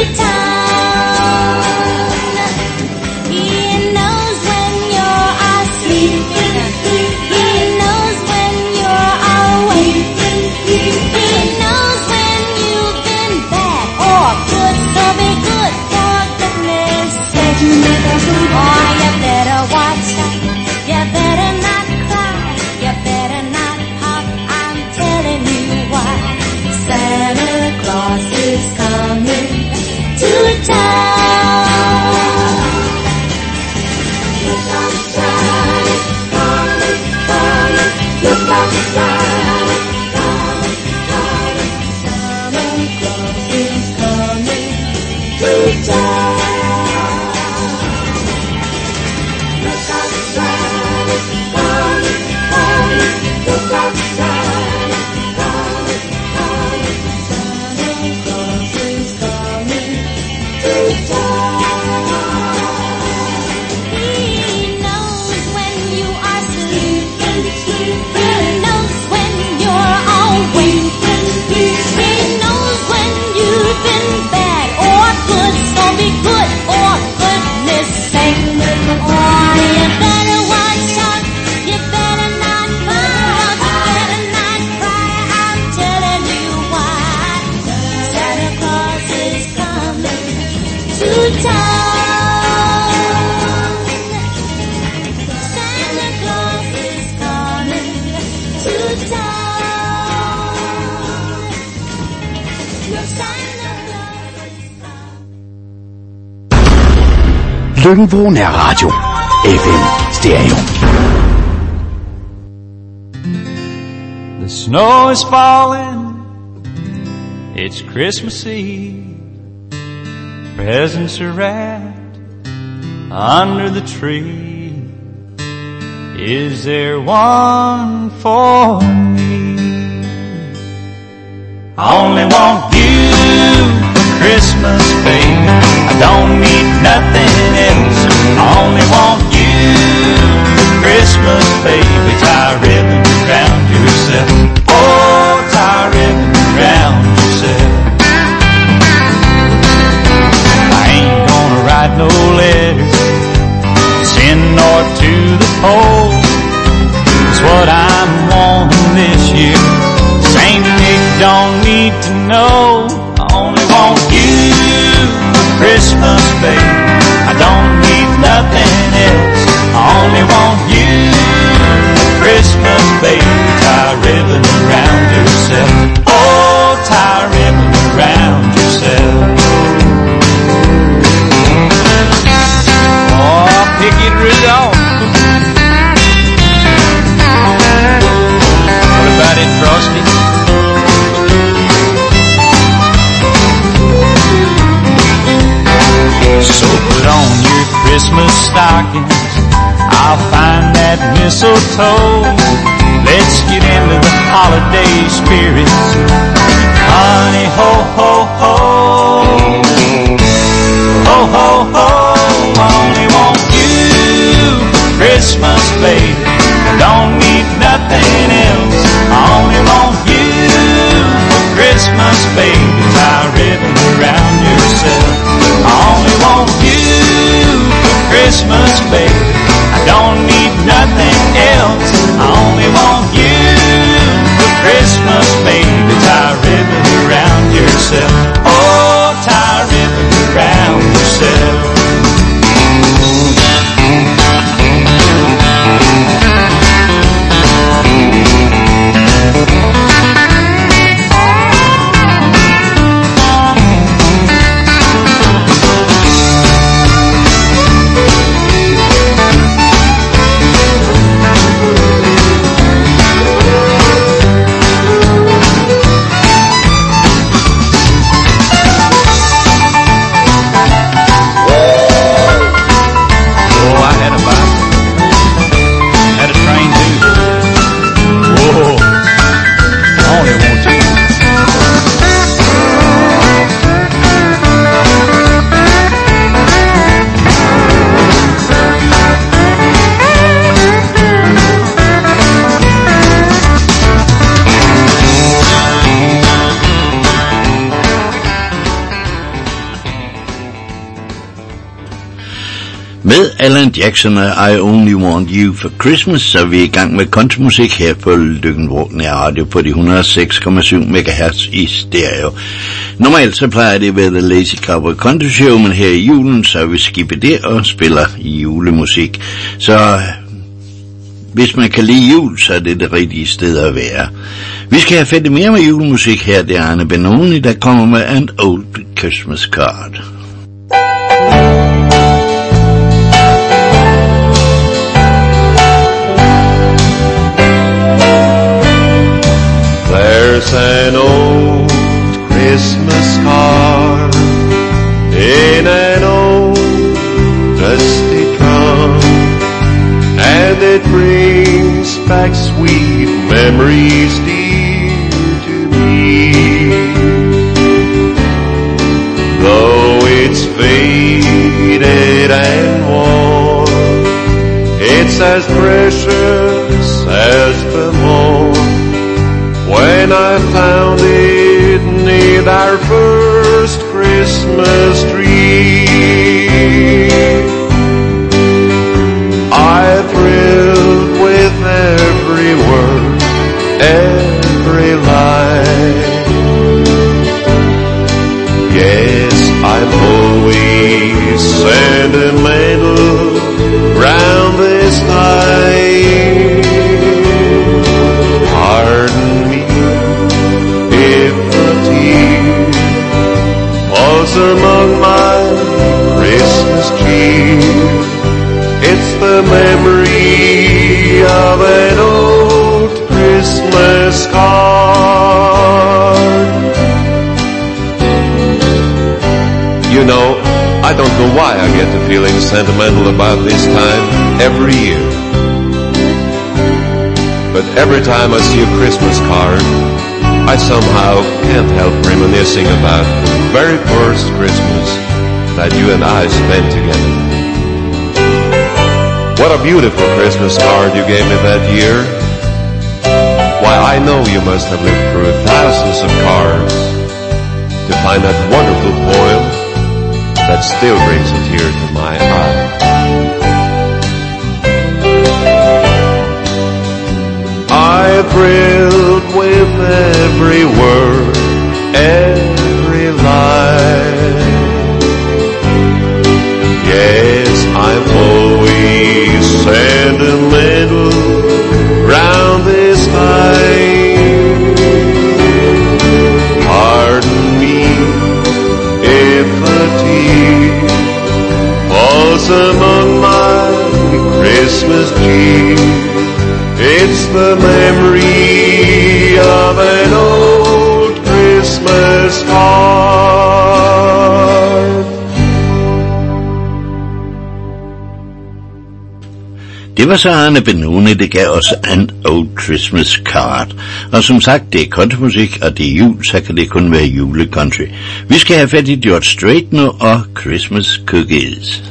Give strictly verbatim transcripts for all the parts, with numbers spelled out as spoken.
Løngebro Nærradio. F M Stereo. The snow is falling. It's Christmas Eve. Presents are wrapped under the tree. Is there one for me? I only want you for Christmas, baby. I don't need nothing else. I only want you for Christmas, baby. Tie a ribbon around yourself. Oh, tie a ribbon around yourself. I ain't gonna write no letters, send north to the pole. It's what I'm wanting this year. Saint Nick don't need to know. I only want you for Christmas, baby. I don't need nothing else. I only want you for Christmas, baby. Tie a ribbon around yourself. Oh, tie a ribbon around yourself. Oh, pick it Rudolph. What about it, Frosty? So put on your Christmas stockings, I'll find that mistletoe. Let's get into the holiday spirits. Honey, ho, ho, ho. Ho, ho, ho. I only want you for Christmas, baby. I don't need nothing else. I only want you for Christmas, baby. Tie a ribbon around yourself. I only want you for Christmas, baby. I don't need nothing else. I only want you for Christmas, baby. Tie a ribbon around yourself. Oh, Med Alan Jackson og I Only Want You for Christmas, så er vi i gang med countrymusik her på Løkken-Vrå Nærradio på de et hundrede og seks komma syv megahertz i stereo. Normalt så plejer det at være The Lazy Cowboy Country Show, men her i julen så er vi skippet det og spiller julemusik. Så hvis man kan lide jul, så er det det rigtige sted at være. Vi skal have fat i mere med julemusik her. Det er Arne Benoni, der kommer med An Old Christmas Card. There's an old Christmas card in an old dusty trunk, and it brings back sweet memories dear to me. Though it's faded and worn, it's as precious as the morn when I found it near our first Christmas tree. I thrilled with every word, every line. Yes, I'm always sentimental round this time. Pardon me if the tear falls among my Christmas cheer. It's the memory of an old Christmas card. You know, I don't know why I get the feeling sentimental about this time every year. But every time I see a Christmas card, I somehow can't help reminiscing about the very first Christmas that you and I spent together. What a beautiful Christmas card you gave me that year. Why, I know you must have lived through thousands of cards to find that wonderful poem that still brings a tear to my eye. I thrilled with every word, every line. Yes, I'm always sentimental round this time. Pardon me if a tear falls among my Christmas cheer. It's the memory of an old Christmas card. Det var så Arne Benoni, det gav os An Old Christmas Card. Og som sagt, det er countrymusik, og det er jul, så kan det kun være julecountry. Vi skal have fat i George Strait nu og Christmas Cookies.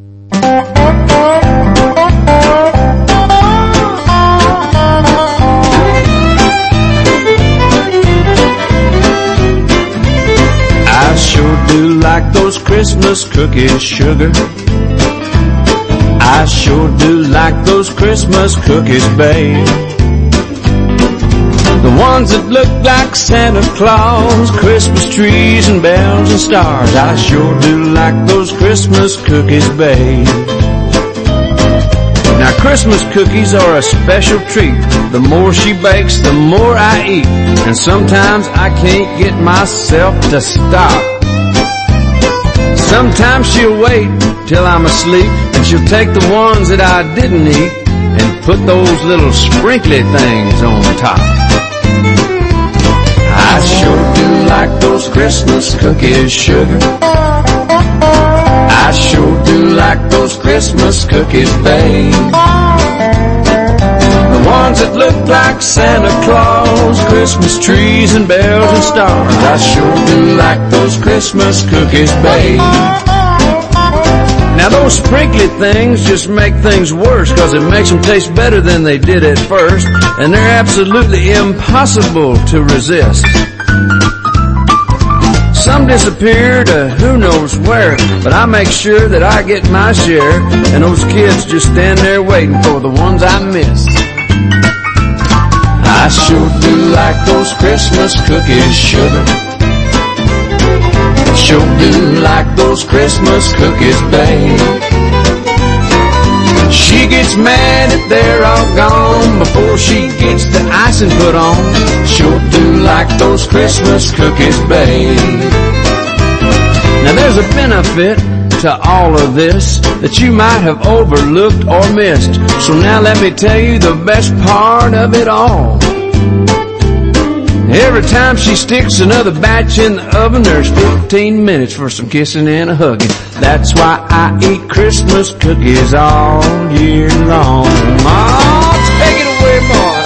I sure do like those Christmas cookies, sugar. I sure do like those Christmas cookies, babe. The ones that look like Santa Claus, Christmas trees and bells and stars. I sure do like those Christmas cookies, babe. Now Christmas cookies are a special treat. The more she bakes, the more I eat. And sometimes I can't get myself to stop. Sometimes she'll wait till I'm asleep, and she'll take the ones that I didn't eat and put those little sprinkly things on top. I sure do like those Christmas cookies, sugar. I sure do like those Christmas cookies, babe. The ones that look like Santa Claus, Christmas trees and bells and stars. I sure do like those Christmas cookies, babe. Now those sprinkly things just make things worse, 'cause it makes them taste better than they did at first, and they're absolutely impossible to resist. Some disappear to who knows where, but I make sure that I get my share, and those kids just stand there waiting for the ones I missed. I sure do like those Christmas cookies, sugar. Sure do like those Christmas cookies, babe. She gets mad if they're all gone before she gets the icing put on. Sure do like those Christmas cookies, babe. Now there's a benefit to all of this that you might have overlooked or missed. So now let me tell you the best part of it all. Every time she sticks another batch in the oven, there's fifteen minutes for some kissing and a hugging. That's why I eat Christmas cookies all year long. Oh, take it away, boys.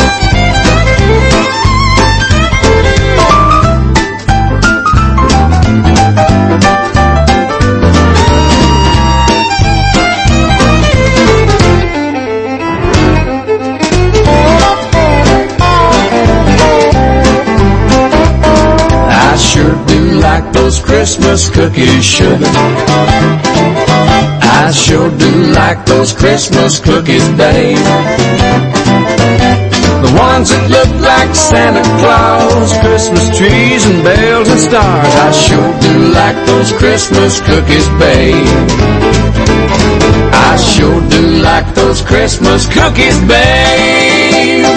Like those Christmas cookies, sugar. I sure do like those Christmas cookies, babe. The ones that look like Santa Claus, Christmas trees and bells and stars. I sure do like those Christmas cookies, babe. I sure do like those Christmas cookies, babe.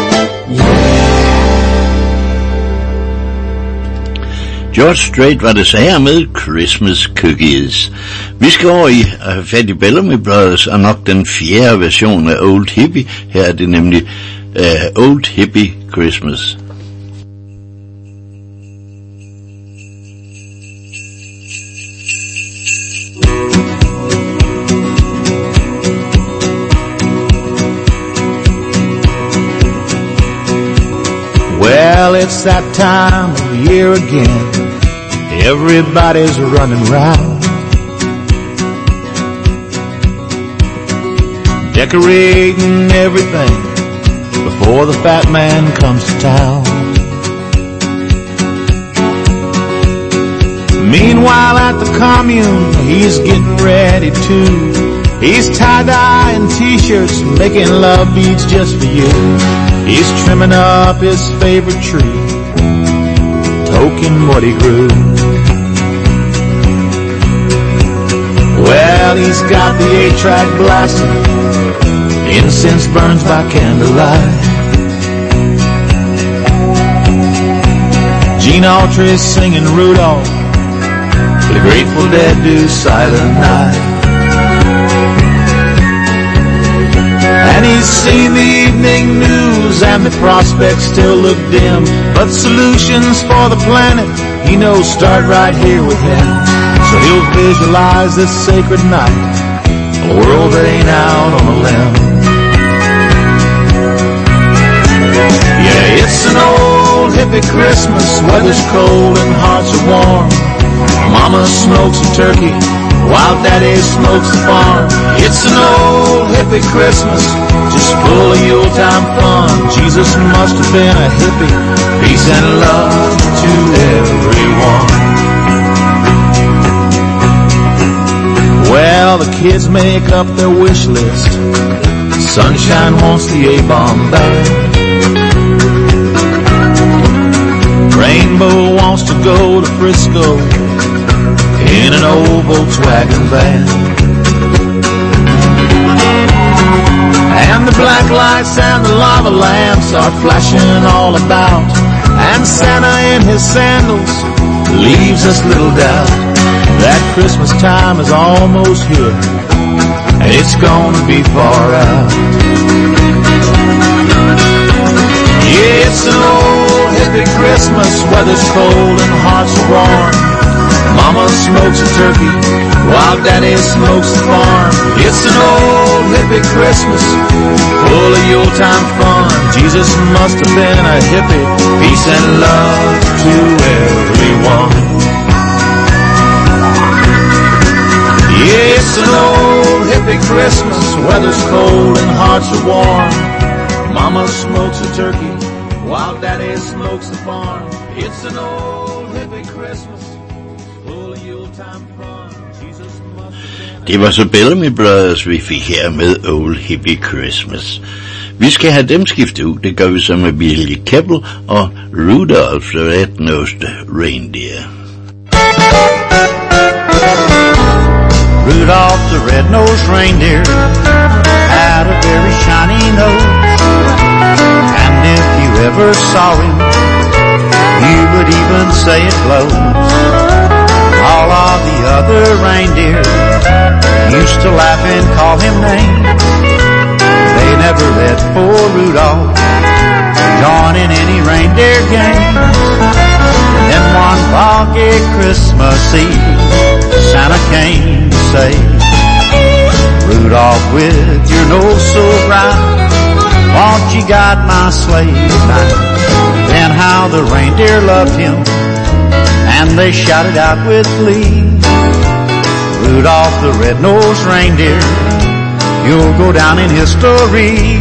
George Strait var det så her med Christmas Cookies. Vi skal over i at have fat i Bellamy Brothers, og nok den fjerde version af Old Hippie. Her er det nemlig uh, Old Hippie Christmas. Well, it's that time of year again. Everybody's running round, decorating everything before the fat man comes to town. Meanwhile at the commune, he's getting ready too. He's tie-dye-ing t-shirts, making love beads just for you. He's trimming up his favorite tree, toking what he grew. Well, he's got the eight-track blasting, incense burns by candlelight. Gene Autry's singing Rudolph, the Grateful Dead do Silent Night. And he's seen the evening news and the prospects still look dim, but solutions for the planet he knows start right here with him. So he'll visualize this sacred night, a world that ain't out on a limb. Yeah, it's an old hippie Christmas, weather's cold and hearts are warm. Mama smokes a turkey while Daddy smokes the farm. It's an old hippie Christmas, just full of Yuletime fun. Jesus must have been a hippie, peace and love to everyone. Well, the kids make up their wish list. Sunshine wants the A-bomb back. Rainbow wants to go to Frisco in an old Volkswagen van. And the black lights and the lava lamps are flashing all about, and Santa in his sandals leaves us little doubt that Christmas time is almost here, and it's gonna be far out. Yeah, it's an old hippie Christmas, weather's cold and hearts are warm. Mama smokes a turkey while Daddy smokes the farm. It's an old hippie Christmas, full of Yuletime fun. Jesus must have been a hippie, peace and love to everyone. Yeah, it's an old hippie Christmas, weather's cold and hearts are warm. Mama smokes a turkey while Daddy smokes the farm. It's an old hippie Christmas, full of Yuletime fun. Jesus must have been... Det var så Bellamy Brothers, vi fik her med Old Hippie Christmas. Vi skal have dem skiftet ud. Det gør vi så med Billy Keppel og Rudolph the Red-Nosed Reindeer. Rudolph the red-nosed reindeer had a very shiny nose, and if you ever saw him, you would even say it glows. All of the other reindeer used to laugh and call him names. They never let poor Rudolph join in any reindeer games. Then one foggy Christmas Eve, Santa came to say, Rudolph, with your nose so bright, won't you guide my sleigh tonight? Then how the reindeer loved him, and they shouted out with glee, Rudolph the red-nosed reindeer, you'll go down in history.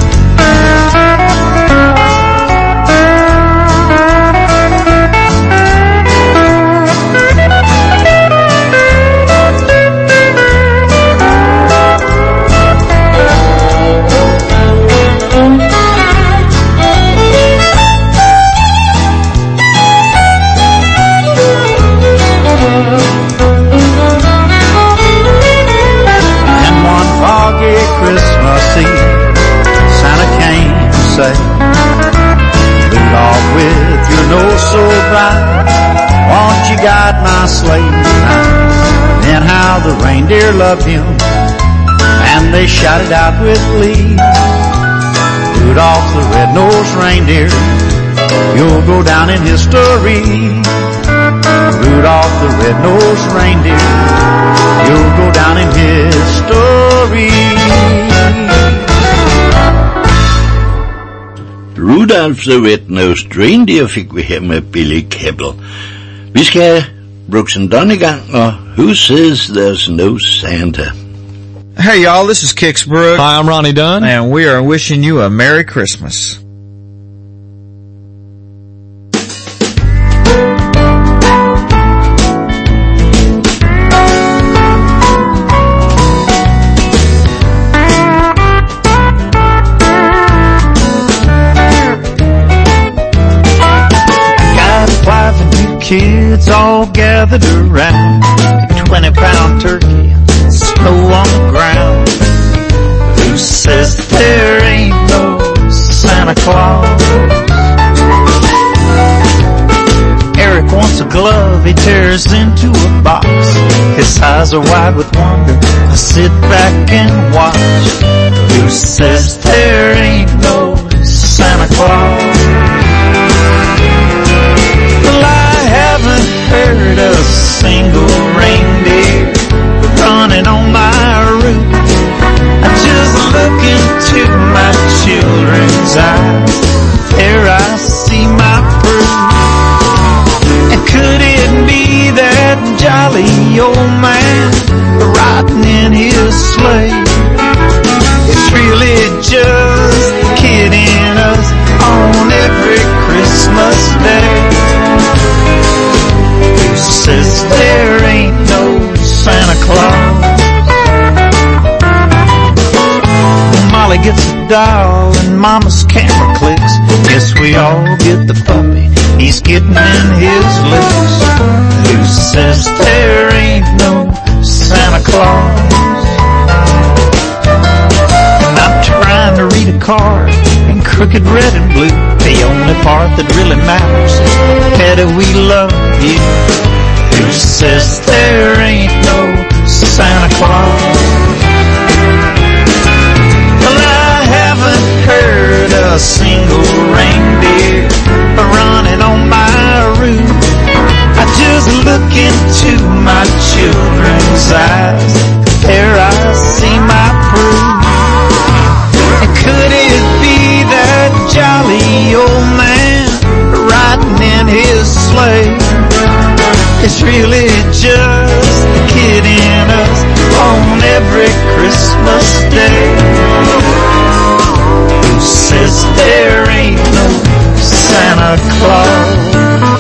Christmas Eve, Santa came to say, Rudolph, with your nose so bright, won't you guide my sleigh tonight? Then how the reindeer loved him, and they shouted out with glee, Rudolph the red-nosed reindeer, you'll go down in history. Rudolph the red-nosed reindeer, you'll go down in history. Rudolph the Red-Nosed Reindeer fik vi her med Billy Keppel. Vi skal have Brooks and Dunn i gang, og Who Says There's No Santa? Hey y'all, this is Kix Brooks. Hi, I'm Ronnie Dunn. And we are wishing you a Merry Christmas. Kids all gathered around, a twenty pound turkey, snow on the ground. Who says there ain't no Santa Claus? Eric wants a glove, he tears into a box. His eyes are wide with wonder, I sit back and watch. Who says there ain't no Santa Claus? Haven't heard a single reindeer running on my roof. I just look into my children's eyes, there I see my proof. And could it be that jolly old man riding in his sleigh? It's really just kidding us on every Christmas day. Says there ain't no Santa Claus. Molly gets a doll and Mama's camera clicks. Guess we all get the puppy, he's getting in his licks. Who says there ain't no Santa Claus? And I'm trying to read a card in crooked red and blue. The only part that really matters is Petty, we love you. Who says there ain't no Santa Claus? Well, I haven't heard a single reindeer running on my roof. I just look into my children's eyes, there I see my proof. And could it be that jolly old man riding in his sleigh? It's really just kidding us on every Christmas day. Who says there ain't no Santa Claus.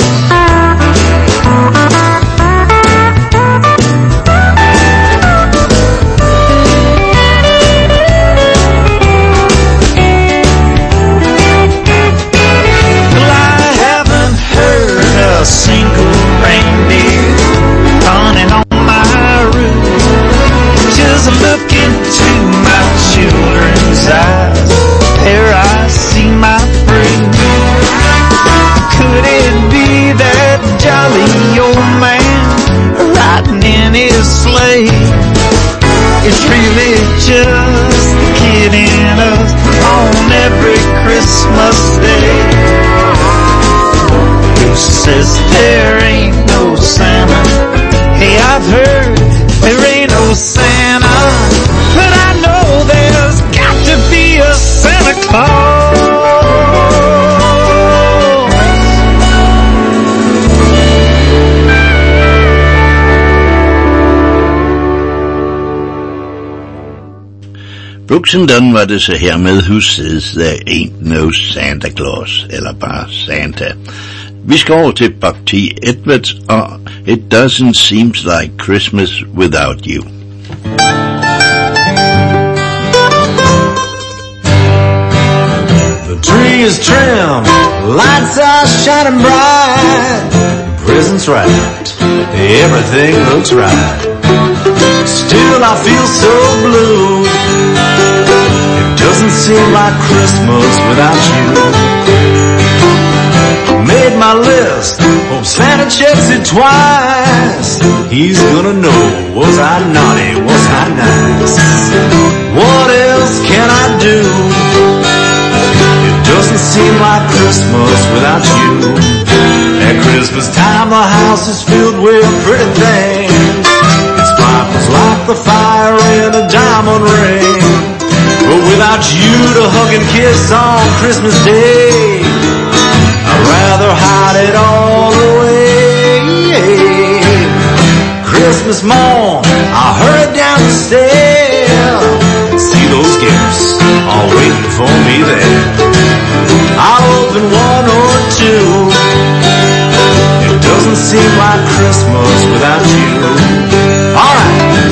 A single reindeer running on my roof. Just look into my children's eyes, there I see my fruit. Could it be that jolly old man riding in his sleigh? It's really just the kid in us on every Christmas day. Says there ain't no Santa. Hey, I've heard there ain't no Santa, but I know there's got to be a Santa Claus. Brooks and Dunn var det så her med Who Says There Ain't No Santa Claus, eller bare Santa. Vi skal over til Buck T. Edwards og It Doesn't Seem Like Christmas Without You. The tree is trimmed, lights are shining bright, presents wrapped, everything looks right. Still I feel so blue, it doesn't seem like Christmas without you. Made my list, hope Santa checks it twice. He's gonna know, was I naughty, was I nice? What else can I do? It doesn't seem like Christmas without you. At Christmas time the house is filled with pretty things. It sparkles like the fire in a diamond ring. But without you to hug and kiss on Christmas Day, I'd rather hide it all away. Christmas morn, I hurried down the stairs. See those gifts all waiting for me there. I'll open one or two. It doesn't seem like Christmas without you. All right.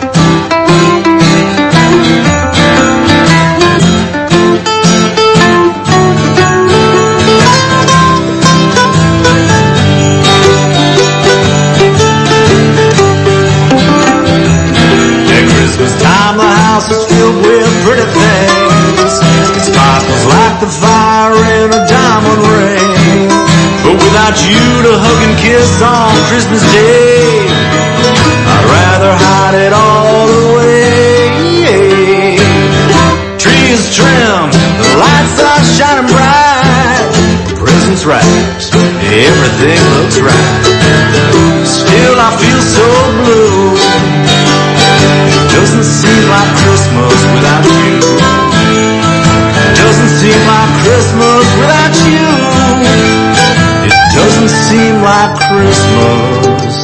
Time the house is filled with pretty things. It sparkles like the fire in a diamond ring. But without you to hug and kiss on Christmas Day, I'd rather hide it all away. Tree is trimmed, the lights are shining bright, presents wrapped, everything looks right. Still I feel so blue, doesn't seem like Christmas without you. Doesn't seem like Christmas without you. It doesn't seem like Christmas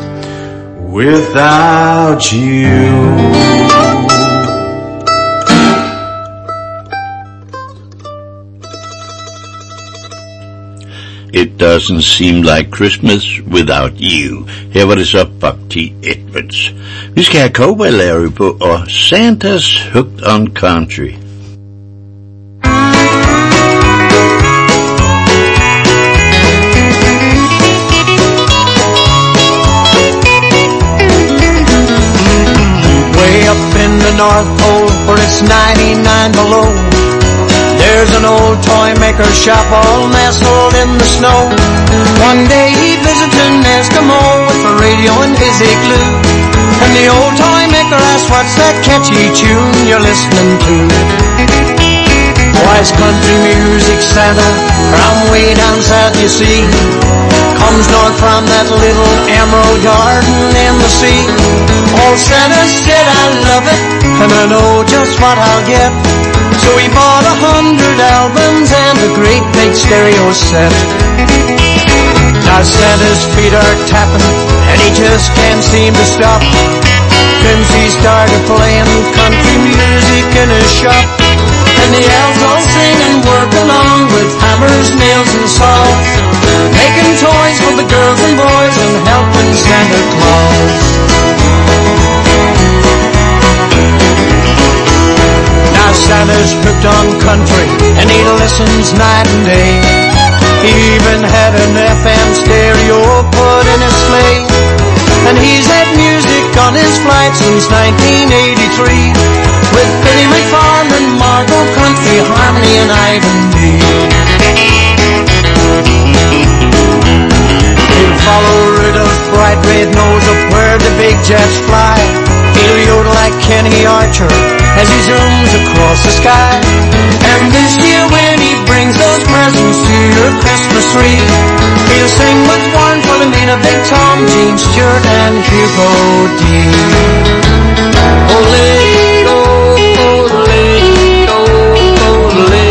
without you. It Doesn't Seem Like Christmas Without You. Her var det så Buck T. Edwards. Vi skal have Cowboy Larry på og Santa's Hooked on Country. Way up in the North Pole where it's ninety-nine below, there's an old toy maker shop all nestled in the snow. One day he visited an Eskimo with a radio in his igloo, and the old toy maker asked, what's that catchy tune you're listening to? Why, it's country music, Santa, from way down south you see. Comes north from that little emerald garden in the sea. Old Santa said, I love it, and I know just what I'll get. So he bought a hundred albums and a great big stereo set. Now Santa's feet are tapping and he just can't seem to stop, since he started playing country music in his shop. And the elves all sing and work along with hammers, nails, and saws, making toys for the girls and boys and helping Santa Claus. Now Santa's hooked on country and he listens night and day. He even had an F M stereo put in his sleigh, and he's had music on his flight since nineteen eighty-three, with Billy McFarland, Margot Country, Harmony, and Ivan D. He'll follow Rudolph's bright red nose up where the big jets fly. He'll yodel like Kenny Archer as he zooms across the sky. And this year when he brings those presents to your Christmas tree, he'll sing with Warren Philomena, Big Tom, Gene Stewart, and Hugo D. Ole, ole, ole.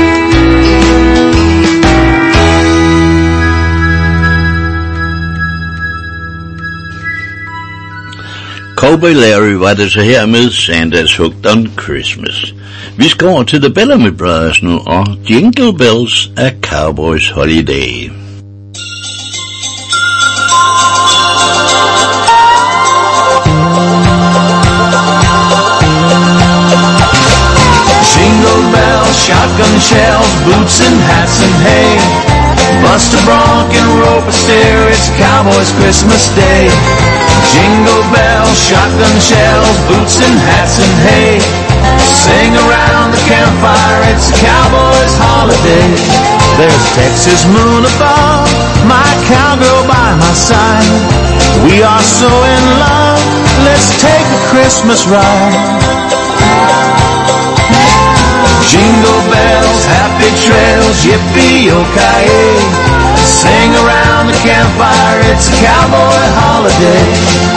Cowboy Larry var det så her med Santa's Hooked on Christmas. Vi skal over til The Bellamy Brothers nu, og Jingle Bells af Cowboys Holiday. Jingle bells, shotgun shells, boots and hats and hay. Bust a bronc and rope a steer, it's Cowboys Christmas Day. Jingle bells, shotgun shells, boots and hats and hay. Sing around the campfire, it's a Cowboys holiday. There's a Texas moon above, my cowgirl by my side. We are so in love, let's take a Christmas ride. Jingle bells, happy trails, yippee-yo-ki-yay. Sing around the campfire, it's a cowboy holiday.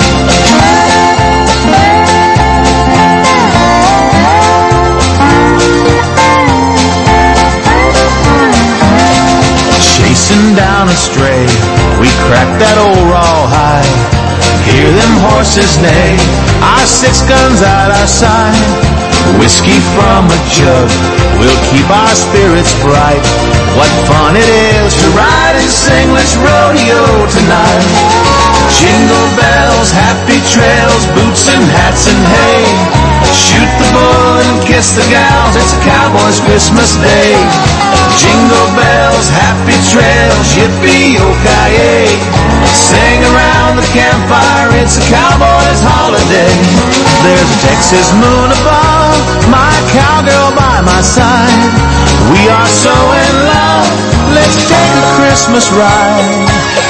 Chasing down a stray, we crack that old rawhide. Hear them horses neigh, our six guns at our side. Whiskey from a jug will keep our spirits bright. What fun it is to ride and sing, let's rodeo tonight. Jingle bells, happy trails, boots and hats and hay. Shoot the bull and kiss the gals, it's a Cowboys Christmas Day. Jingle bells, happy trails, yippee-yo-ki-yay. Sing around the campfire, it's a Cowboys holiday. There's a Texas moon above, my cowgirl by my side. We are so in love, let's take a Christmas ride.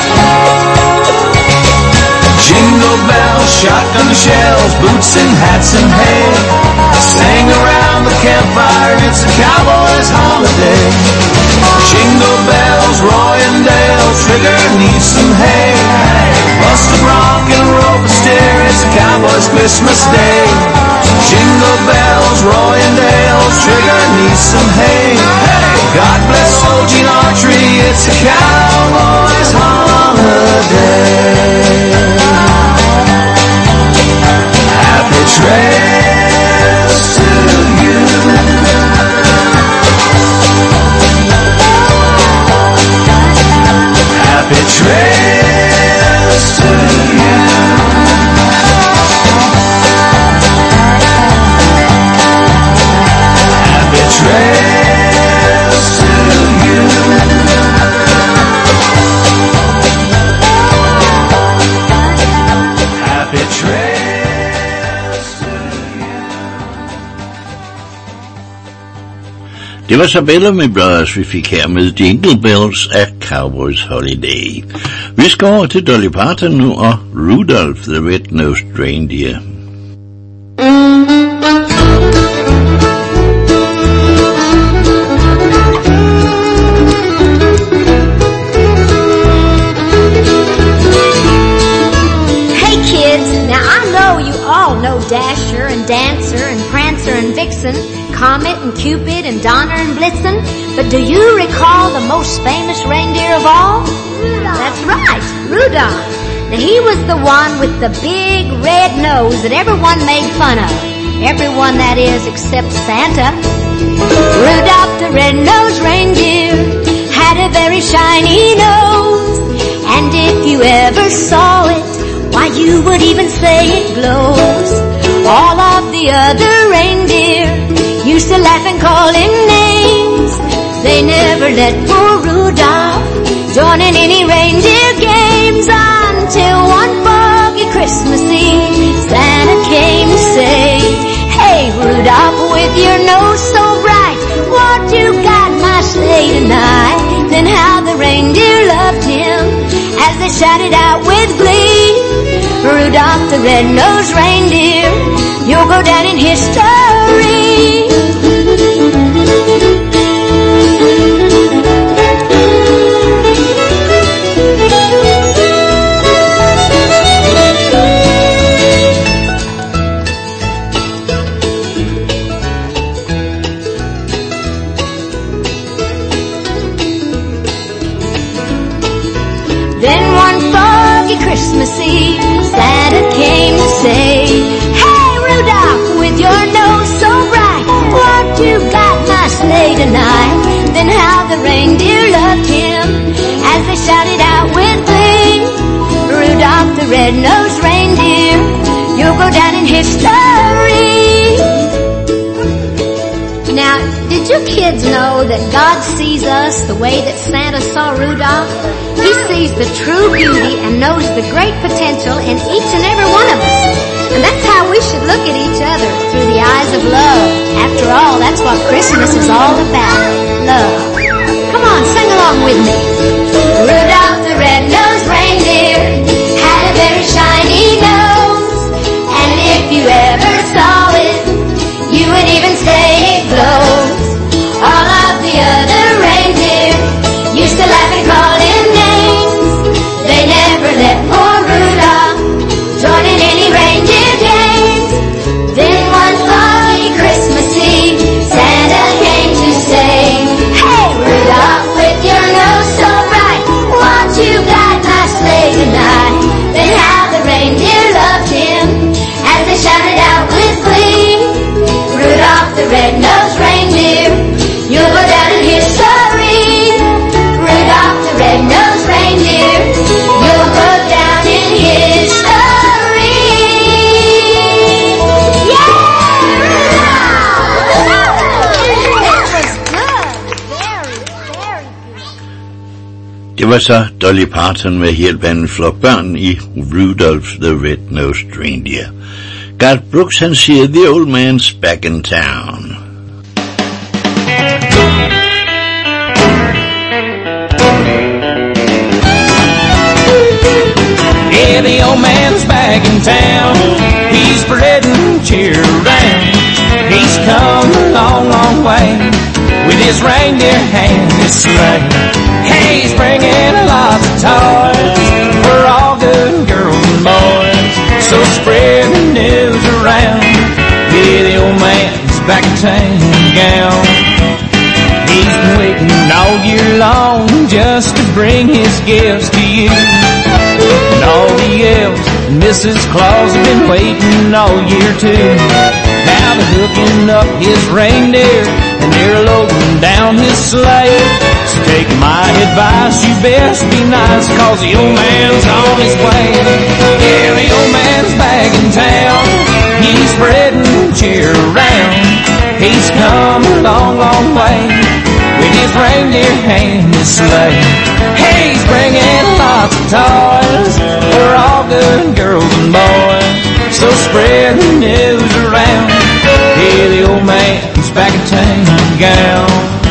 Jingle bells, shotgun shells, boots and hats and hay. Sing around the campfire, it's a Cowboys holiday. Jingle bells, Roy and Dale, Trigger needs some hay. Bust a bronc and rope a steer, it's a Cowboys Christmas Day. Jingle bells, Roy and Dale, Trigger needs some hay. God bless old Gene Autry, it's a Cowboys holiday. Happy trails to you. Happy trails to you. Happy trails to you. Happy trails to you. Det var så Bellamy Brothers, vi fik her med Jingle Bells af Cowboys Holiday. Vi skal over til Dolly Parton nu og Rudolph the Red-Nosed Reindeer. Hey kids, now I know you all know Dasher and Dancer and Prancer and Vixen, Comet and Cupid and Donner and Blitzen, but do you recall the most famous reindeer of all? Rudolph. That's right, Rudolph. Now he was the one with the big red nose that everyone made fun of. Everyone, that is, except Santa. Rudolph the red-nosed reindeer had a very shiny nose, and if you ever saw it, why, you would even say it glows. All of the other reindeer used to laugh and call him names. They never let poor Rudolph join in any reindeer games, until one foggy Christmas Eve Santa came to say, "Hey Rudolph, with your nose so bright, won't you guide my sleigh tonight?" Then how the reindeer loved him as they shouted out with glee, "Rudolph the red-nosed reindeer, you'll go down in history." Then one foggy Christmas Eve, Santa came to say, "Hey Rudolph, with your nose so bright, won't you guide my sleigh tonight?" Then how the reindeer loved him as they shouted out with glee, "Rudolph the red-nosed reindeer, you'll go down in history." Now, did you kids know that God sees us the way that Santa saw Rudolph? He sees the true beauty and knows the great potential in each and every one of us. And that's how we should look at each other, through the eyes of love. After all, that's what Christmas is all about, love. Come on, sing along with me. Rudolph the red-nosed reindeer had a very shiny nose, and if you ever saw it, you would even say it glows. All of the other reindeer used to laugh and call him names. They never let poor Rudolph join in any reindeer games. Then one foggy Christmas Eve, Santa came to say, "Hey Rudolph, with your nose so bright, won't you guide my sleigh tonight?" Then how the reindeer loved him as they shouted out with glee, "Rudolph the red-nosed reindeer, you'll go down in history." Rudolph the red-nosed reindeer, you'll go down in history. Yeah, Rudolph! That was good. Very, very good. Det var så Dolly Parton med hjælp af en flok børn i Rudolph the Red-Nosed Reindeer. Garth Brooks, han siger, "The old man's back in town." Yeah, the old man's back in town. He's spreading cheer around. He's come a long, long way with his reindeer and his sleigh. Hey, he's bringing lots of toys for all good girls and boys. So spread the news around. Yeah, the old man's back in town. He's been waiting all year long just to bring his gifts to you. And all the elves and Missus Claus have been waiting all year too. Now they're hooking up his reindeer and they're loading down his sleigh. So take my advice, you best be nice, 'cause the old man's on his way. Yeah, the old man's back in town. He's spreading cheer around. He's come a long, long way with his reindeer and his sleigh. Hey, he's bringing lots of toys for all good girls and boys. So spread the news around. Hey, the old man's back in town, gal.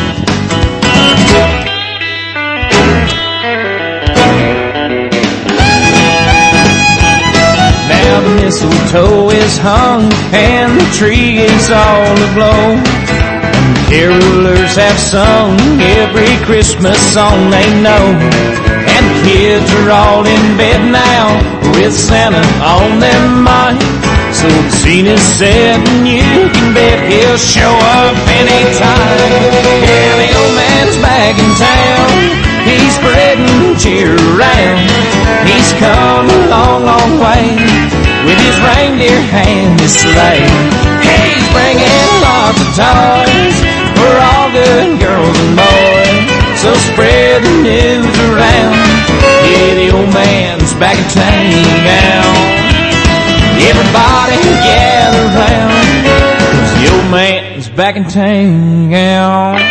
Now the mistletoe is hung and the tree is all aglow. Carolers have sung every Christmas song they know. And the kids are all in bed now with Santa on their mind. So the scene is set and you can bet he'll show up anytime. Yeah, the old man's back in town. He's spreading cheer around. He's come a long, long way with his reindeer and his sleigh. He's bringing lots of toys for all good girls and boys. So spread the news around. Yeah, the old man's back in town. Everybody gather round, 'cause the old man's back in town.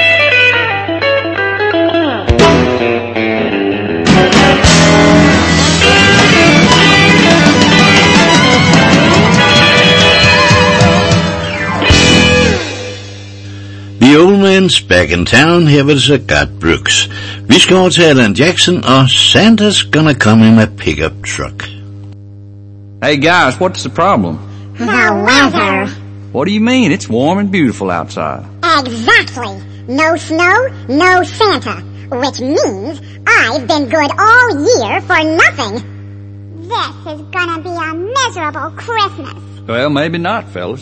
The Old Man's Back in Town. Her var det så Garth Brooks. Vi skal over til Alan Jackson, og Santa's gonna come in a pickup truck. Hey guys, what's the problem? The weather. What do you mean? It's warm and beautiful outside. Exactly. No snow, no Santa. Which means I've been good all year for nothing. This is gonna be a miserable Christmas. Well, maybe not, fellas.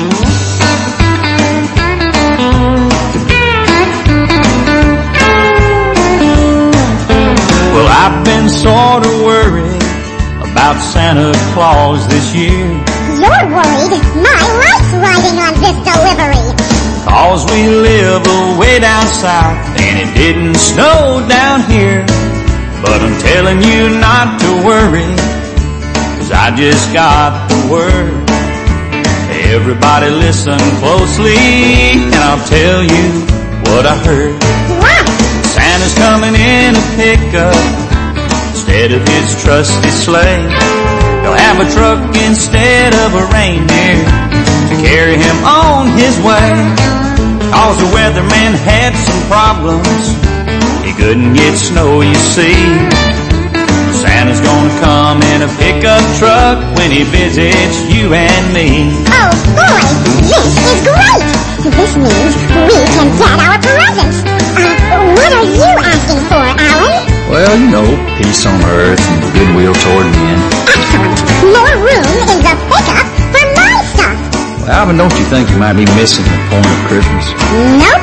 Well, I've been sort of worried about Santa Claus this year. You're worried my life's riding on this delivery. 'Cause we live away down south and it didn't snow down here. But I'm telling you not to worry, 'cause I just got the word. Everybody listen closely and I'll tell you what I heard. What? Santa's coming in a pickup instead of his trusty sleigh. He'll have a truck instead of a reindeer to carry him on his way. 'Cause the weatherman had some problems, he couldn't get snow, you see. Santa's gonna come in a pickup truck when he visits you and me. Oh boy, this is great! This means we can get our presents. Uh, what are you asking for, Alan? Well, you know, peace on earth and goodwill toward men. Excellent. More room in the pickup for my stuff. Well, Alvin, don't you think you might be missing the point of Christmas? Nope.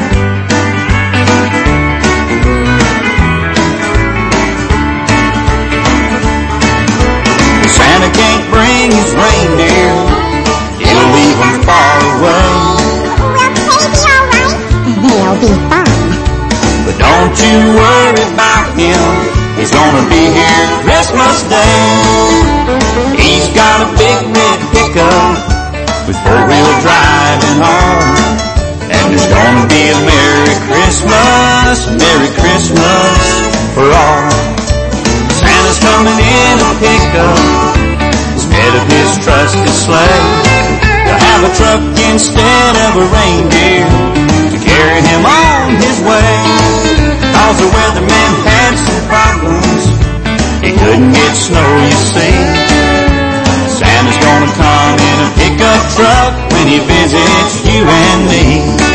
Santa can't bring his reindeer, he'll leave them far away. Will they be alright? They'll be fine. But don't you worry about him, he's gonna be here Christmas Day. He's got a big red pickup with four-wheel drive and all. And there's gonna be a Merry Christmas, Merry Christmas for all. Santa's coming in a pickup instead of his trusty sleigh. He'll have a truck instead of a reindeer to carry him on his way. 'Cause the weatherman had some problems, he couldn't get snow, you see. Santa's gonna come in a pickup truck when he visits you and me.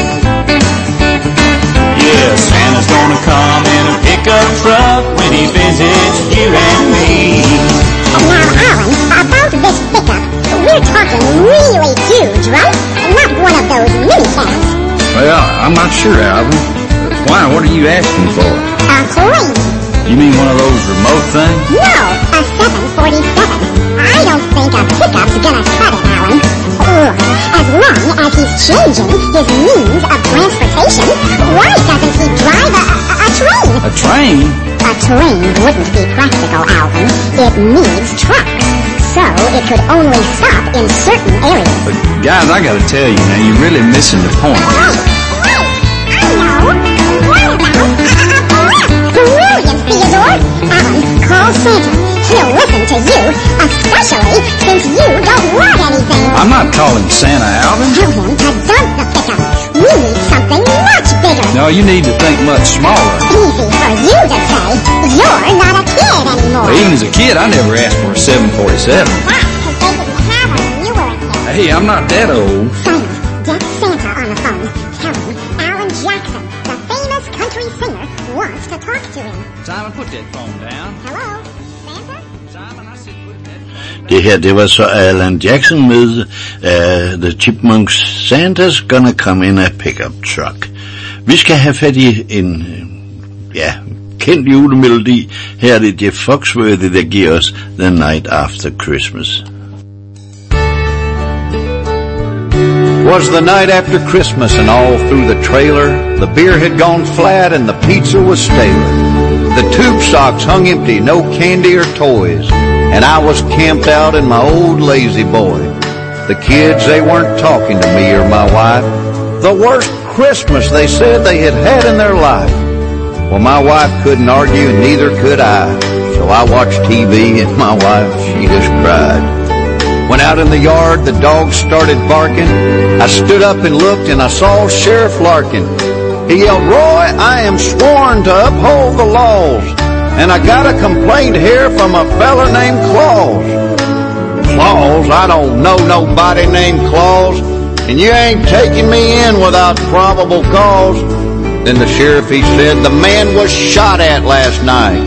Yeah, Santa's gonna come in a pickup truck when he visits you and me. And now, Alan, about this pickup, we're talking really huge, right? Not one of those mini cabs. Well, I'm not sure, Alvin. Why? What are you asking for? A plane. You mean one of those remote things? No, a seven forty-seven. I don't think a pickup's gonna cut it, Alan. Ugh, as long as he's changing his means of transportation, why doesn't he drive a, a, a train? A train? A train wouldn't be practical, Alvin. It needs trucks. So it could only stop in certain areas. But guys, I gotta tell you now, you're really missing the point. Wait, wait, I know. What about a, a blimp? Brilliant, Theodore. Alan, call Santa. He'll listen to you, especially since you don't want anything. I'm not calling Santa, Alvin. Tell him to dump the pickup. We need something much bigger. No, you need to think much smaller. Easy for you to say. You're not a kid anymore. Well, even as a kid, I never asked for a seven forty-seven. That's because they didn't have them when you were a kid. Hey, I'm not that old. Simon, get Santa on the phone. Tell him Alan Jackson, the famous country singer, wants to talk to him. Simon, put that phone down. Hello, Santa? Simon, I said put that phone down. Det her, det var så Alan Jackson med uh, The Chipmunks. Santa's gonna come in a pickup truck. Vi skal have fat i en, ja, kendt julemelodi. Her er det Jeff Foxworthy, der giver os The Night After Christmas. Was the night after Christmas, and all through the trailer the beer had gone flat and the pizza was staler. The tube socks hung empty, no candy or toys, and I was camped out in my old lazy boy. The kids, they weren't talking to me or my wife. The worst Christmas they said they had had in their life. Well, my wife couldn't argue and neither could I, so I watched T V and my wife, she just cried. Went out in the yard, the dogs started barking. I stood up and looked and I saw Sheriff Larkin. He yelled, "Roy, I am sworn to uphold the laws, and I got a complaint here from a fella named Claus." Claus? I don't know nobody named Claus, and you ain't taking me in without probable cause. Then the sheriff, he said, "The man was shot at last night."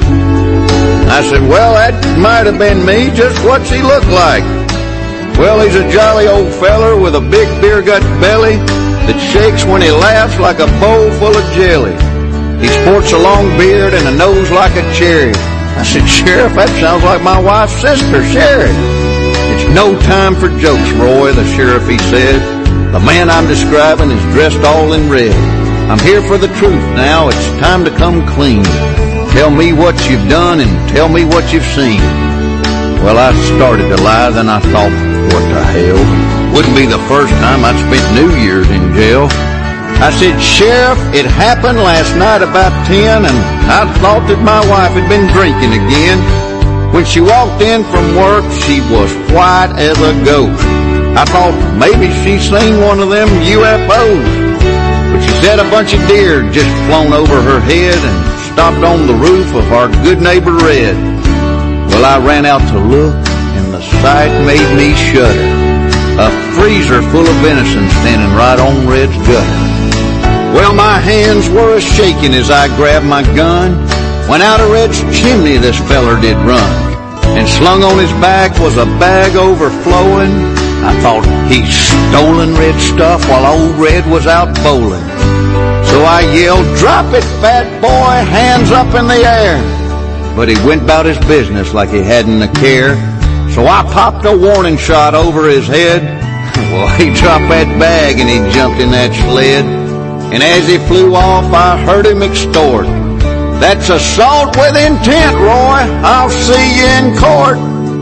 I said, "Well, that might have been me. Just what's he look like?" "Well, he's a jolly old feller with a big beer gut belly that shakes when he laughs like a bowl full of jelly. He sports a long beard and a nose like a cherry." I said, "Sheriff, that sounds like my wife's sister, Sherry." "It's no time for jokes, Roy," the sheriff, he said. "The man I'm describing is dressed all in red. I'm here for the truth now. It's time to come clean. Tell me what you've done and tell me what you've seen." Well, I started to lie, then I thought, what the hell? Wouldn't be the first time I'd spent New Year's in jail. I said, "Sheriff, it happened last night about ten, and I thought that my wife had been drinking again. When she walked in from work, she was white as a ghost. I thought maybe she seen one of them U F Os. But she said a bunch of deer had just flown over her head and stopped on the roof of our good neighbor Red." Well, I ran out to look, and the sight made me shudder. A freezer full of venison standing right on Red's gutter. Well, my hands were a-shaking as I grabbed my gun. When out of Red's chimney this feller did run, and slung on his back was a bag overflowing. I thought he'd stolen Red's stuff while old Red was out bowling. So I yelled, "Drop it, fat boy, hands up in the air." But he went about his business like he hadn't a care. So I popped a warning shot over his head. Well, he dropped that bag and he jumped in that sled. And as he flew off, I heard him extort, "That's assault with intent, Roy. I'll see you in court."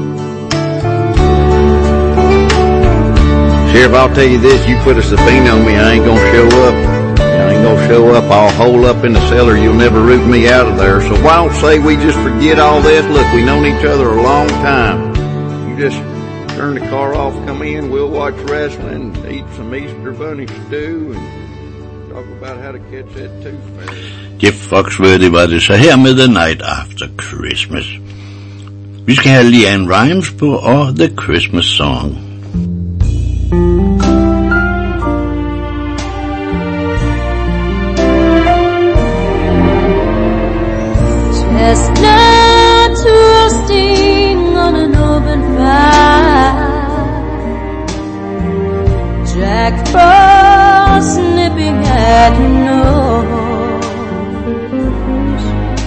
Sheriff, I'll tell you this, you put a subpoena on me, I ain't gonna show up. I ain't gonna show up. I'll hole up in the cellar. You'll never root me out of there. So why don't say we just forget all this? Look, we known each other a long time. You just turn the car off, come in, we'll watch wrestling, eat some Easter bunny stew, and talk about how to catch that tooth fairy. Jeff Foxworthy var det så her med The Night After Christmas. Vi skal have Leanne Rimes på og The Christmas Song. Chestnuts roasting on an open fire, Jack Frost nipping at your nose,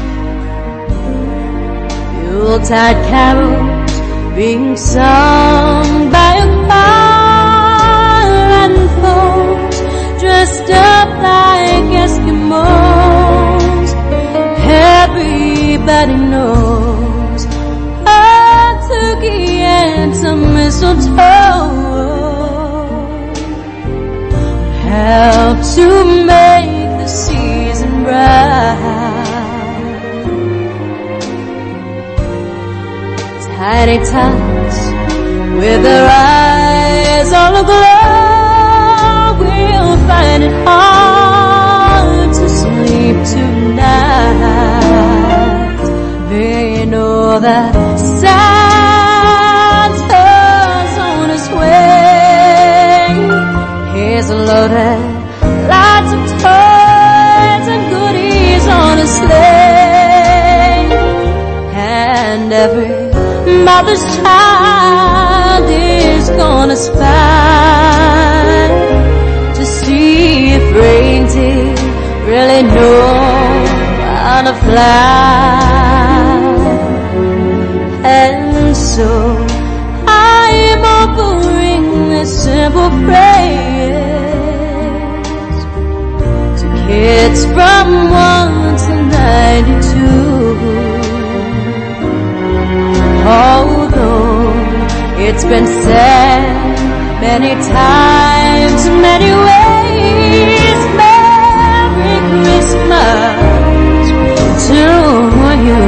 Yuletide carols being sung by a choir, and folks dressed up like Eskimos. Everybody knows a turkey and some mistletoe help to make the season bright. Tiny tots with their eyes all aglow will find it hard to sleep tonight. They know that Santa's on his way. He's loaded lots of toys and goodies on his sleigh, and every mother's child is gonna spy to see if reindeer really know how to wanna fly. And so I am offering this simple praise to kids from one to ninety-two. Although it's been said many times, many ways, Merry Christmas to you.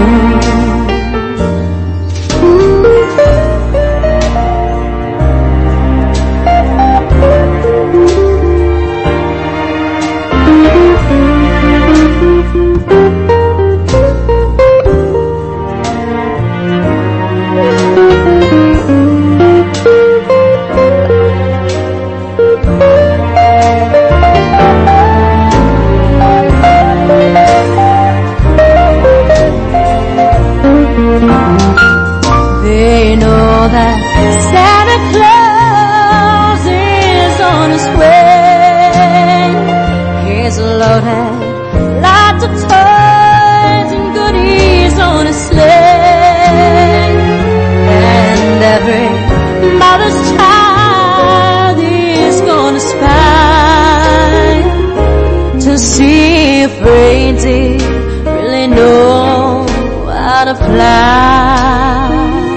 They know that Santa Claus is on his way. He's loaded lots of toys and goodies on his sleigh. And every mother's child is gonna spy to see if reindeer really know how to fly.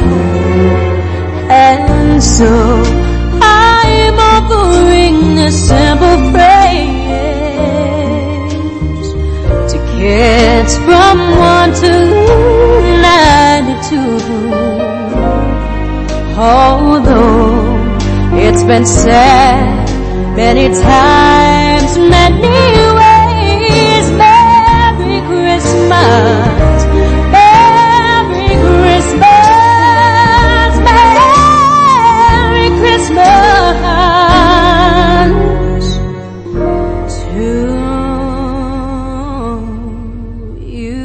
And so I'm offering this simple praise to kids from one to ninety-two. Although it's been said many times, many ways, Merry Christmas, Merry Christmas, Merry Christmas to you.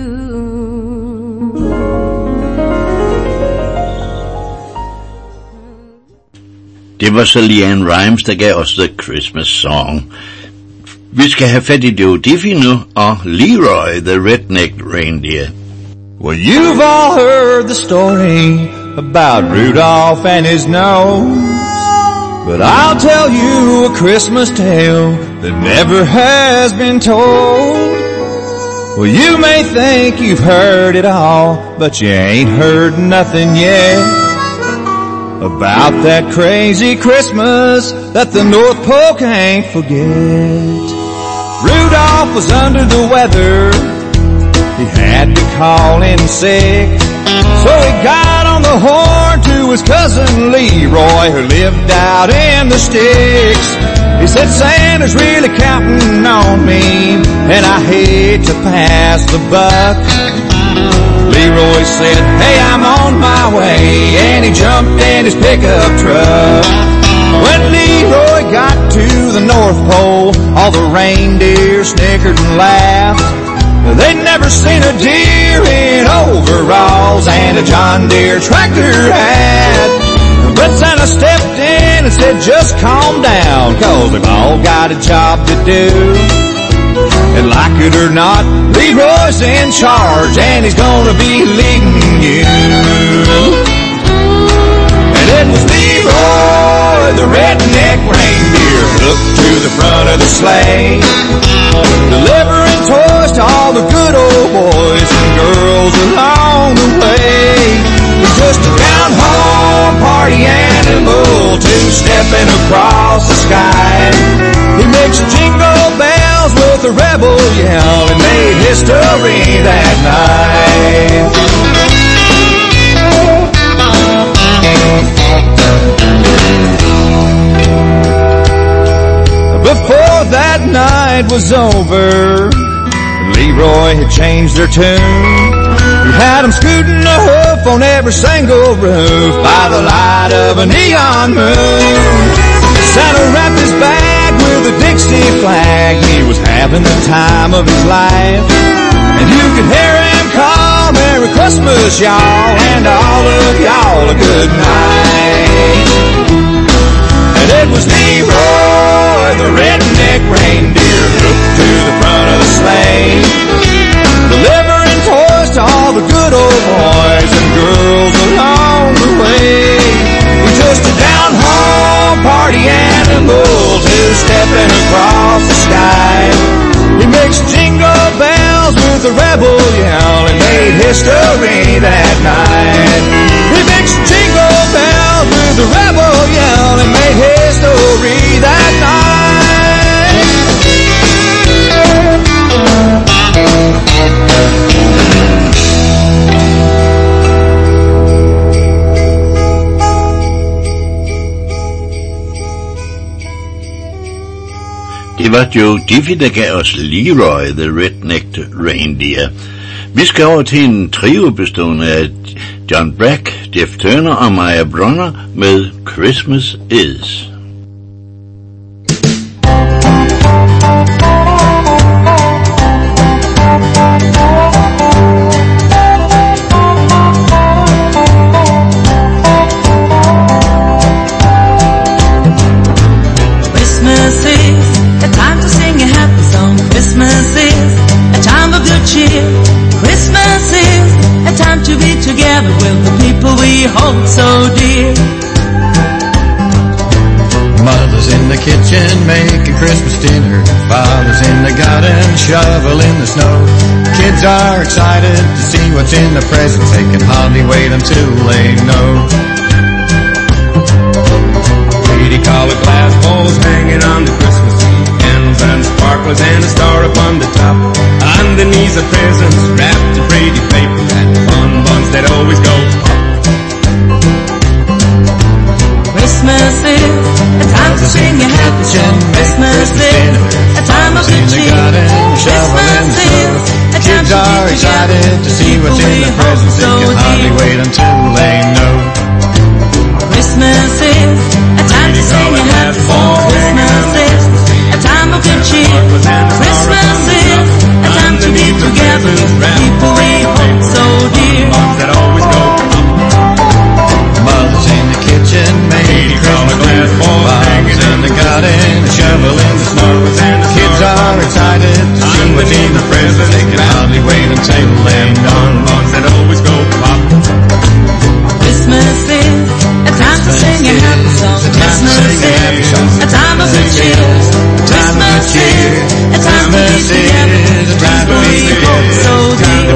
Det var så Leanne Rimes, der gav os The Christmas Song. Vi skal have fat i Joe Diffie nu, og Leroy, the Rednecked Reindeer. Well, you've all heard the story about Rudolph and his nose, but I'll tell you a Christmas tale that never has been told. Well, you may think you've heard it all, but you ain't heard nothing yet about that crazy Christmas that the North Pole can't forget. Rudolph was under the weather, he had to call in sick, so he got on the horn to his cousin Leroy, who lived out in the sticks. He said, Santa's really counting on me, and I hate to pass the buck. Leroy said, hey, I'm on my way, and he jumped in his pickup truck. When Leroy got to the North Pole, all the reindeer snickered and laughed. They'd never seen a deer in overalls and a John Deere tractor hat. But Santa stepped in and said, just calm down, 'cause they've all got a job to do. And like it or not, Leroy's in charge, and he's gonna be leading you. And it was Leroy, the redneck reindeer, hooked to the front of the sleigh, delivering toys to all the good old boys and girls along the way. He's just a down-home party animal, two-stepping across the sky. He makes jingle bells with a rebel yell and made history that night. Before that night was over, Leroy had changed their tune. He had them scooting a hoof on every single roof by the light of a neon moon. Santa wrapped his bag with a Dixie flag. He was having the time of his life, and you could hear him call, Merry Christmas, y'all, and all of y'all a good night. And it was Leroy, the redneck reindeer, hooked to the front of the sleigh, delivering home party animals who's stepping across the sky. He mixed jingle bells with a rebel yell and made history that night. He mixed jingle bells with a rebel yell and made history that night. Det var Joe Diffie, der gav os Leroy, The Red-Necked Reindeer. Vi skal over til en trio bestående af John Brack, Jeff Turner og Maya Bronner med Christmas Is. So dear. Mother's in the kitchen making Christmas dinner. Father's in the garden shoveling the snow. Kids are excited to see what's in the presents. They can hardly wait until they know. Pretty colored glass balls hanging on the Christmas tree. Candles and sparklers and a star upon the top. Underneath the presents wrapped in pretty paper and bonbons that always go pop. Christmas is a time to sing a happy song. Christmas is a time of good cheer. Christmas is a time Kids are excited to see what's in the presents. They can hardly wait until they know. Christmas is a time to sing a happy song. Christmas is a time of good cheer. Christmas is a time to be together with people we hold so dear. That always go up. Mother's in the kitchen making Christmas dinner. Father's in the garden shoveling the snow. Kids are excited to see what's in the presents. They can hardly wait until they're done. Bonbons that always go pop. Christmas is a time to sing a happy song. Christmas is a time of good cheer. Christmas is a time to be together with people we hold so dear.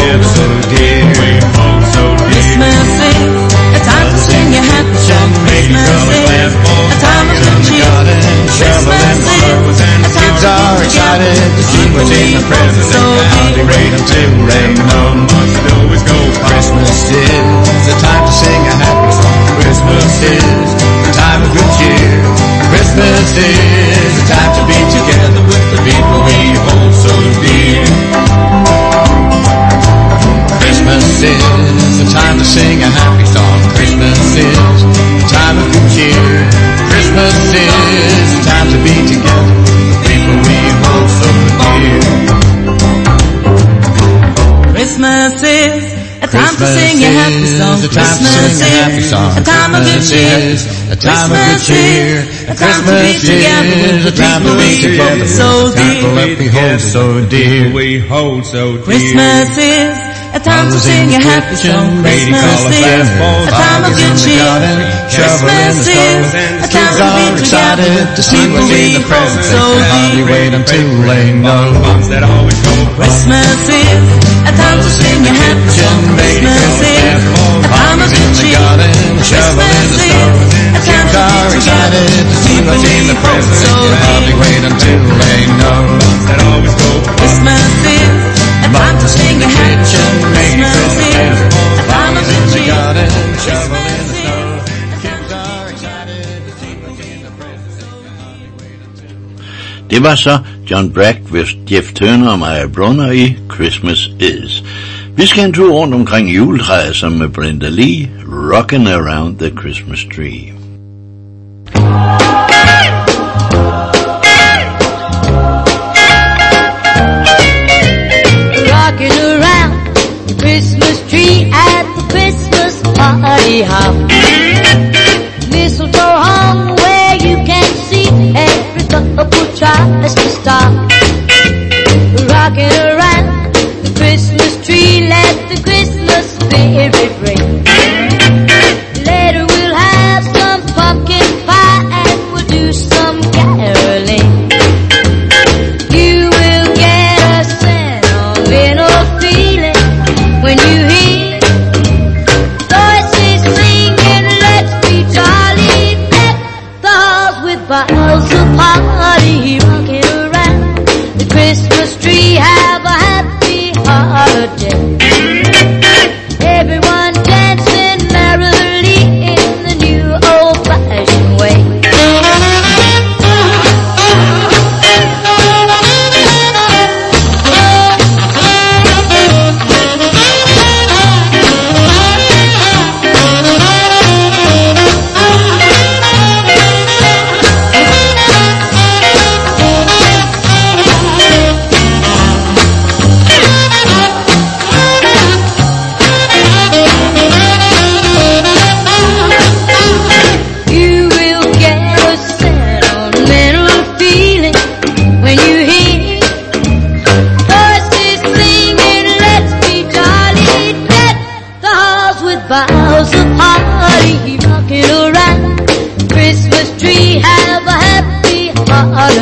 Christmas is a time to sing a happy song. Christmas is a time of good cheer. Christmas is a time Kids are excited to see what's in the presents. They can hardly wait until they know. Christmas is a time to sing a happy song. Christmas is a time of good cheer. Christmas is a time to be together with the people we hold so dear. Christmas is a time to sing a happy song. Christmas is a time of good cheer. Christmas is a time to be together with the people we hold so dear. Christmas is a time to sing a happy song. Christmas is a time of good cheer. A time of good cheer. A time to be together with the people we hold so dear. so dear. We hold so dear. Christmas is a time to sing a happy song. Christmas is a time of good cheer. Christmas is a time to be together with the people we hold so dear. Wait until they know. Christmas is a time to sing a happy song. Christmas is a time of good cheer. Christmas is a time to be together with the people we hold so dear. Wait until they know. Christmas is a time to sing a happy song. Christmas is a time of good cheer. Christmas is a time to be together with the people we Det var så John Brack, Jeff Turner og Maya Bronner i Christmas Is. Vi skal en tur rundt omkring juletræet sammen med Brenda Lee, Rockin' Around the Christmas Tree. Rocking around the Christmas tree at the Christmas party hop. Mistletoe hung where you can see every couple tries to stop. Rocking around the Christmas tree, let the Christmas spirit ring. Later we'll have some pumpkin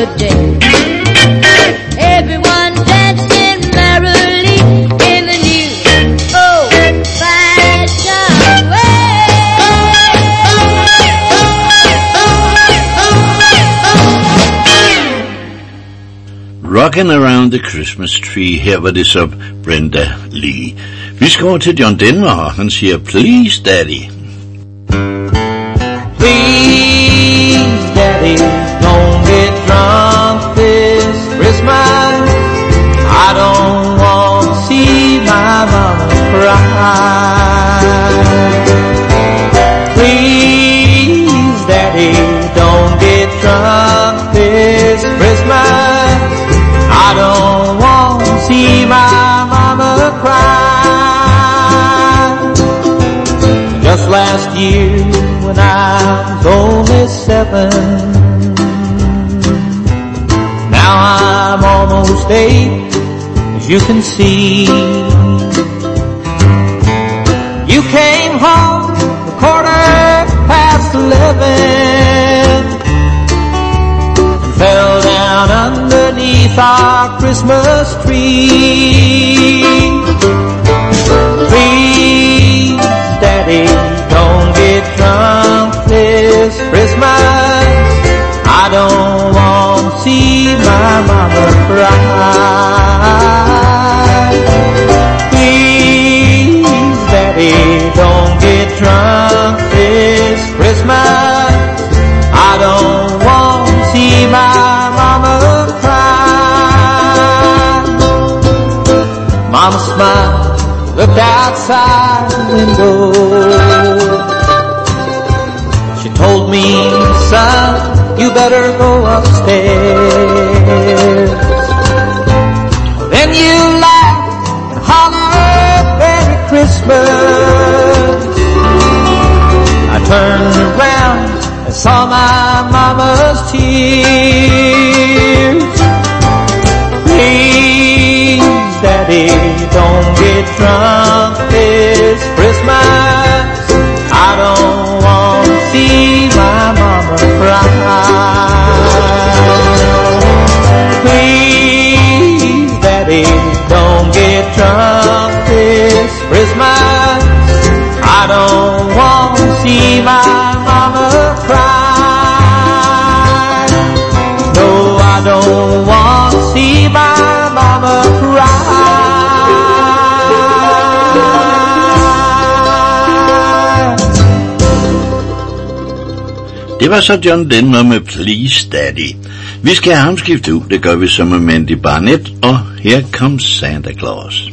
holiday. Everyone dancing merrily in the new old-fashioned way. Rockin' Around the Christmas Tree. Her var det så Brenda Lee. Vi skal over til John Denver, og han siger, Please Daddy. Please Daddy, don't get drunk this Christmas. I don't want to see my mama cry. Please Daddy, don't get drunk this Christmas. I don't want to see my mama cry. Just last year when I was only seven, now I'm almost eight, as you can see. You came home a quarter past eleven and fell down underneath our Christmas tree. Please, Daddy, don't get drunk this Christmas. I don't want to see my mama cry. Please, Daddy, don't get drunk this Christmas. I don't want to see my mama cry. Mama smiled, looked outside the window. She told me, son, you better go upstairs. Then you laughed and hollered, Merry Christmas. I turned around and saw my mama's tears. Please, Daddy, don't get drunk this Christmas. I don't want to see my mama cry. Please, Daddy, don't get drunk this Christmas. I don't want to see my mama cry. No, I don't want to see my mama cry. Det var så John Denver med Please Daddy. Vi skal have ham skiftet ud, det gør vi så med Mandy Barnett, og Here Comes Santa Claus.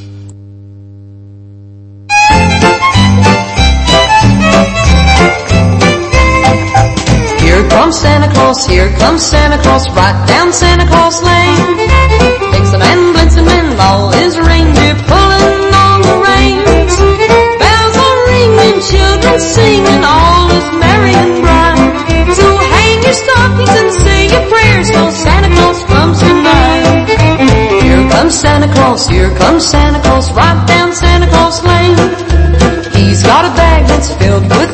Here comes Santa Claus, here comes Santa Claus, right down Santa Claus Lane. Vixen and Blitzen and all his reindeer pulling on the reins. Bells are ringing, children singing, all is merry and bright. So hang your stockings and say your prayers, so Santa Claus comes tonight. Here comes Santa Claus, here comes Santa Claus, right down Santa Claus Lane. He's got a bag that's filled with